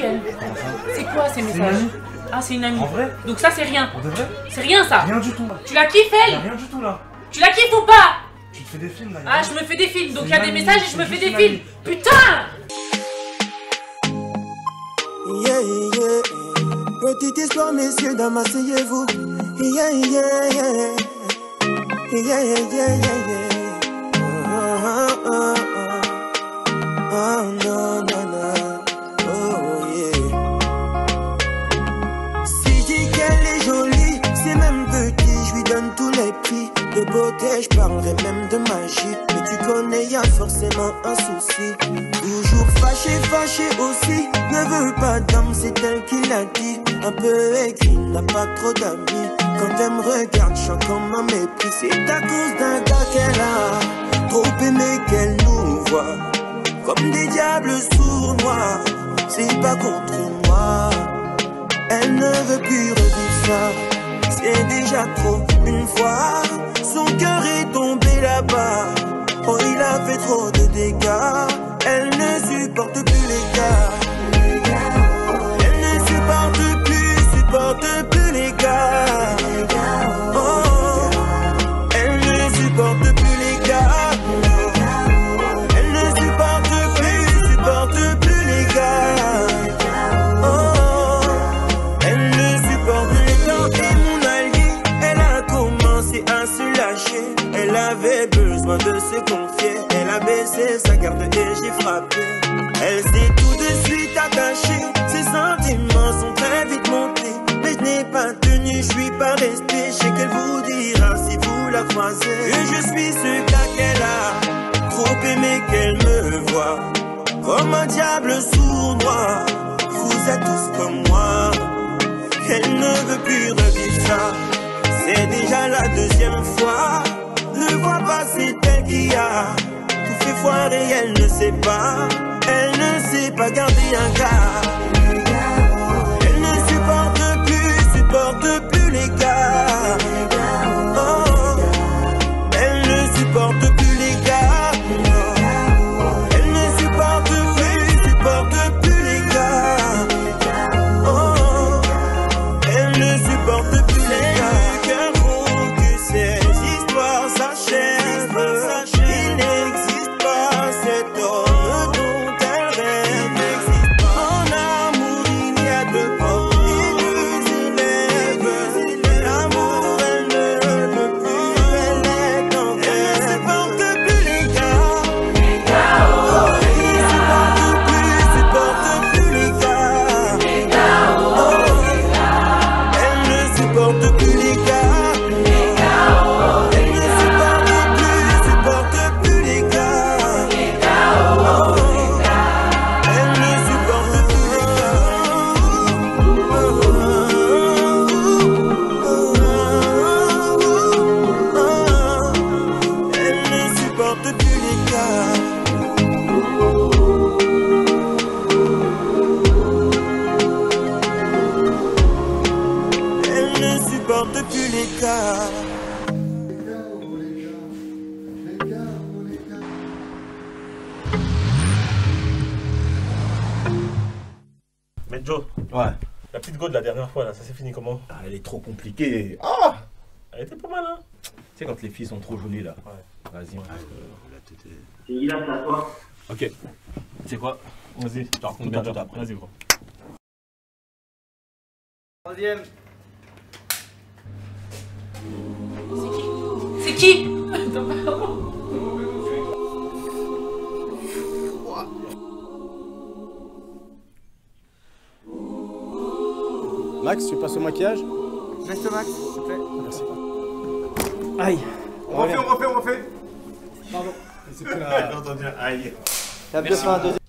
laquelle? C'est quoi ces messages? Ah, c'est une amie. En vrai? Donc ça, c'est rien. On devrait? C'est rien, ça. Rien du tout. Tu la kiffes, elle? Rien du tout là. Tu la kiffes ou pas? Tu te fais des films là. Ah, je me fais des films, donc il y a des une messages amie, et je me c'est fais juste des une films. Putain! Yeah, yeah. Petite histoire, messieurs, dames, asseyez-vous. Yeah, yeah, yeah. Yeah, yeah, yeah, yeah. Oh, no, no, no. Oh, yeah. Si je dis qu'elle est jolie, c'est même petit, je lui donne tous les prix. De beauté, je parlerai même de magie. Mais tu connais, y a forcément un souci. Toujours fâché aussi. Ne veut pas d'homme, c'est elle qui l'a dit. Un peu écrit, n'a pas trop d'amis. Quand elle me regarde, je sens comme un mépris. C'est à cause d'un gars qu'elle a trop aimé qu'elle nous voit comme des diables sournois. C'est pas contre moi, elle ne veut plus revivre ça. C'est déjà trop une fois. Son cœur est tombé là-bas. Oh, il a fait trop de dégâts. Elle ne supporte plus les gars. Elle ne supporte plus les gars. Oh, elle ne supporte plus les gars. Elle ne supporte plus les gars. Oh, elle ne supporte plus les gars. Et mon allié, elle a commencé à se lâcher. Elle avait besoin de se confier. Elle a baissé sa garde et j'ai frappé. Elle s'est tout de suite attachée. Ses sentiments sont très vite montés. Mais je n'ai pas tenu, je suis pas resté. Je sais qu'elle vous dira si vous la croisez. Et je suis ce gars qu'elle a trop aimé qu'elle me voit comme un diable sournois. Vous êtes tous comme moi. Elle ne veut plus revivre ça. C'est déjà la deuxième fois. Ne vois pas, c'est elle qui a tout fait foirer. Elle ne sait pas. Elle ne sait pas garder un gars. Elle ne supporte plus les gars. Oh, elle ne supporte plus les gars. Elle ne supporte plus les gars. Oh, elle ne supporte plus les gars. Cœur pour que ces histoires s'achèvent. Il n'existe pas cet homme dont elle rêve. En amour, il y a deux portes et deux élèves. L'amour, elle ne veut plus, elle est en rêve. Elle ne supporte plus les gars. Oh, elle ne supporte plus les gars. Oh, elle ne supporte plus les gars. Elle ne supporte plus les gars. Oh, elle ne supporte plus les gars. Elle ne supporte plus les gars. Elle ne supporte plus les gars. Mais Joe, Ouais. la petite go de la dernière fois là, ça s'est fini comment? Ah, elle est trop compliquée. Ah! Elle était pas mal hein? Tu sais quand les filles sont trop jolies là. Ouais. Vas-y. C'est Ilan, c'est à toi. Ok. Tu sais quoi? Vas-y, Je te raconte tout bien à tout l'heure. après. Vas-y gros. Troisième. C'est qui? Max, tu passes au maquillage? Reste Max, s'il te plaît. Merci. Aïe. On refait. Pardon. J'ai entendu un aïe. Tape de fin, deuxième.